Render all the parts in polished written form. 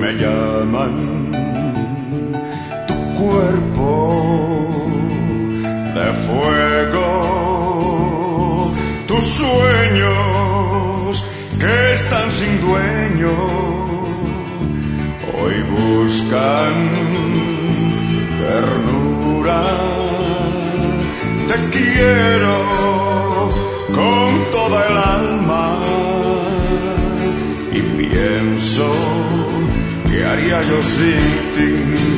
me llaman, tu cuerpo de fuego, tus sueños que están sin dueño, hoy buscan ternura. Te quiero con toda el alma y pienso ¿qué haría yo sin ti?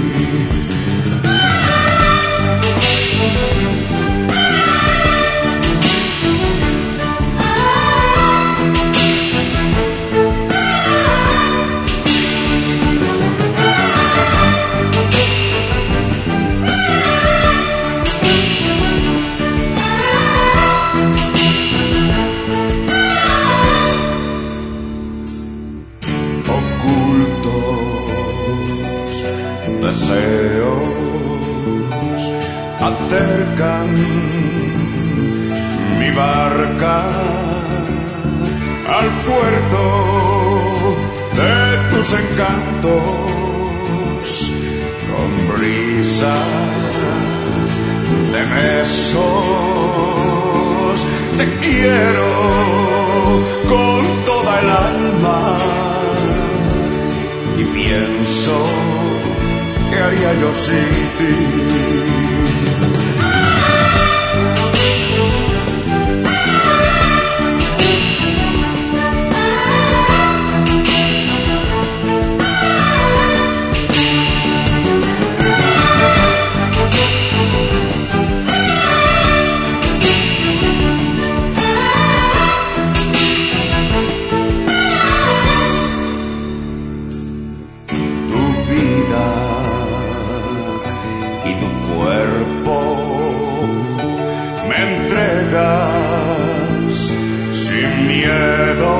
Deseos acercan mi barca al puerto de tus encantos, con brisa de besos. Te quiero con toda el alma y pienso ¿qué haría yo sin ti? Y tu cuerpo me entregas sin miedo.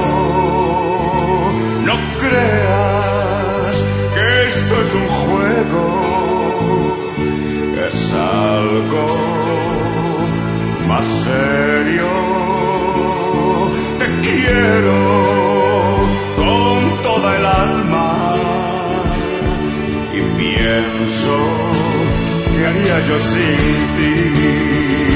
No creas que esto es un juego, es algo más serio. Te quiero con toda el alma y pienso ¿qué haría yo sin ti?